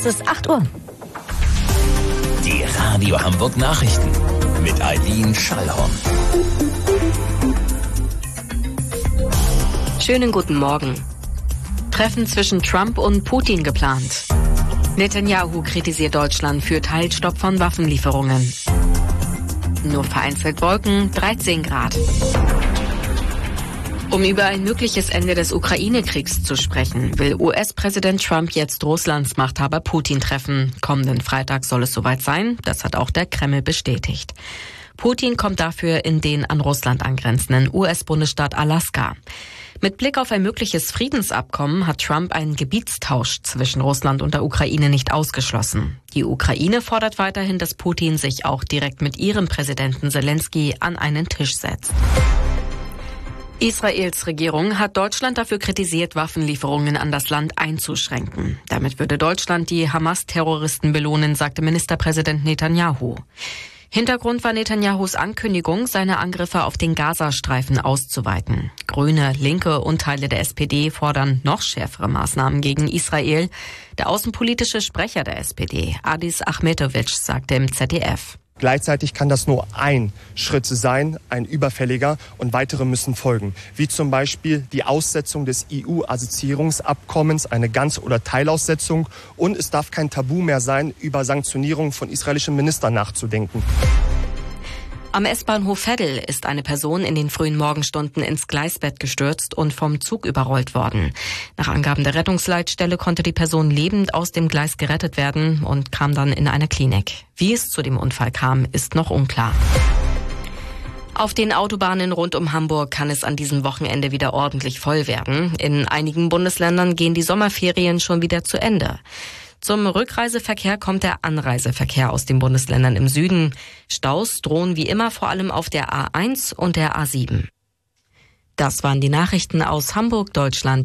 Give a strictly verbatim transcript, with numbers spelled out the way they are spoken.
Es ist acht Uhr. Die Radio Hamburg Nachrichten mit Eileen Schallhorn. Schönen guten Morgen. Treffen zwischen Trump und Putin geplant. Netanyahu kritisiert Deutschland für Teilstopp von Waffenlieferungen. Nur vereinzelt Wolken, dreizehn Grad. Um über ein mögliches Ende des Ukraine-Kriegs zu sprechen, will U S-Präsident Trump jetzt Russlands Machthaber Putin treffen. Kommenden Freitag soll es soweit sein, das hat auch der Kreml bestätigt. Putin kommt dafür in den an Russland angrenzenden U S-Bundesstaat Alaska. Mit Blick auf ein mögliches Friedensabkommen hat Trump einen Gebietstausch zwischen Russland und der Ukraine nicht ausgeschlossen. Die Ukraine fordert weiterhin, dass Putin sich auch direkt mit ihrem Präsidenten Zelensky an einen Tisch setzt. Israels Regierung hat Deutschland dafür kritisiert, Waffenlieferungen an das Land einzuschränken. Damit würde Deutschland die Hamas-Terroristen belohnen, sagte Ministerpräsident Netanyahu. Hintergrund war Netanyahus Ankündigung, seine Angriffe auf den Gazastreifen auszuweiten. Grüne, Linke und Teile der S P D fordern noch schärfere Maßnahmen gegen Israel. Der außenpolitische Sprecher der S P D, Adis Ahmetovic, sagte im Z D F. Gleichzeitig kann das nur ein Schritt sein, ein überfälliger, und weitere müssen folgen. Wie zum Beispiel die Aussetzung des E U-Assoziierungsabkommens, eine Ganz- oder Teilaussetzung. Und es darf kein Tabu mehr sein, über Sanktionierung von israelischen Ministern nachzudenken. Am S-Bahnhof Veddel ist eine Person in den frühen Morgenstunden ins Gleisbett gestürzt und vom Zug überrollt worden. Nach Angaben der Rettungsleitstelle konnte die Person lebend aus dem Gleis gerettet werden und kam dann in eine Klinik. Wie es zu dem Unfall kam, ist noch unklar. Auf den Autobahnen rund um Hamburg kann es an diesem Wochenende wieder ordentlich voll werden. In einigen Bundesländern gehen die Sommerferien schon wieder zu Ende. Zum Rückreiseverkehr kommt der Anreiseverkehr aus den Bundesländern im Süden. Staus drohen wie immer vor allem auf der A eins und der A sieben. Das waren die Nachrichten aus Hamburg, Deutschland.